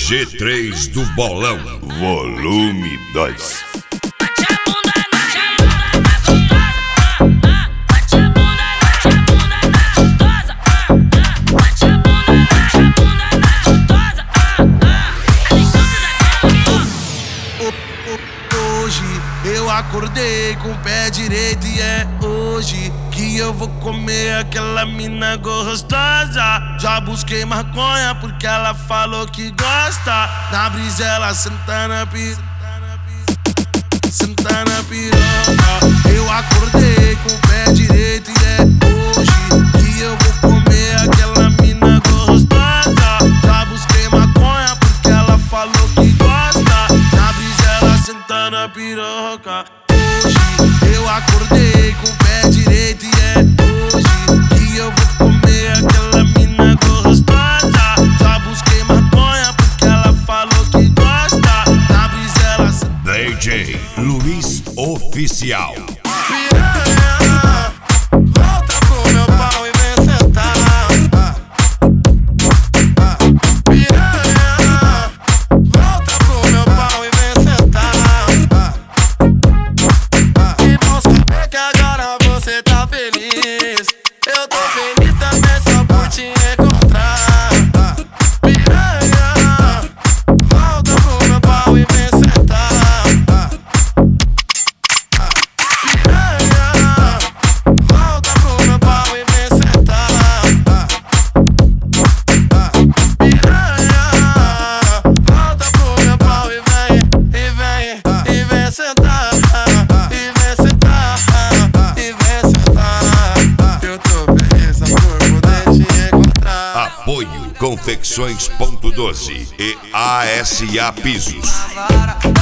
G3 do Bolão, volume 2. Hoje eu acordei com o pé direito e é hoje que eu vou comer aquela mina gostosa. Já busquei maconha porque ela falou que gosta. Na brisa ela senta na piroca. Eu acordei com o pé direito e é hoje que eu vou comer aquela mina gostosa. Já busquei maconha porque ela falou que gosta. Na brisa ela senta na piroca. Hoje eu acordei com o pé direito e é hoje que eu vou comer aquela mina gostosa. Já busquei maconha porque ela falou que gosta. Na brisa ela senta. DJ Luiz Oficial. Piranha, volta pro meu pau e vem sentar. Piranha, volta pro meu pau e vem sentar. E bom saber que agora você tá feliz. Eu tô feliz também só por te encontrar. Piranha, volta pro meu pau e vem sentar. Apoio Confecções.12 e ASA Pisos.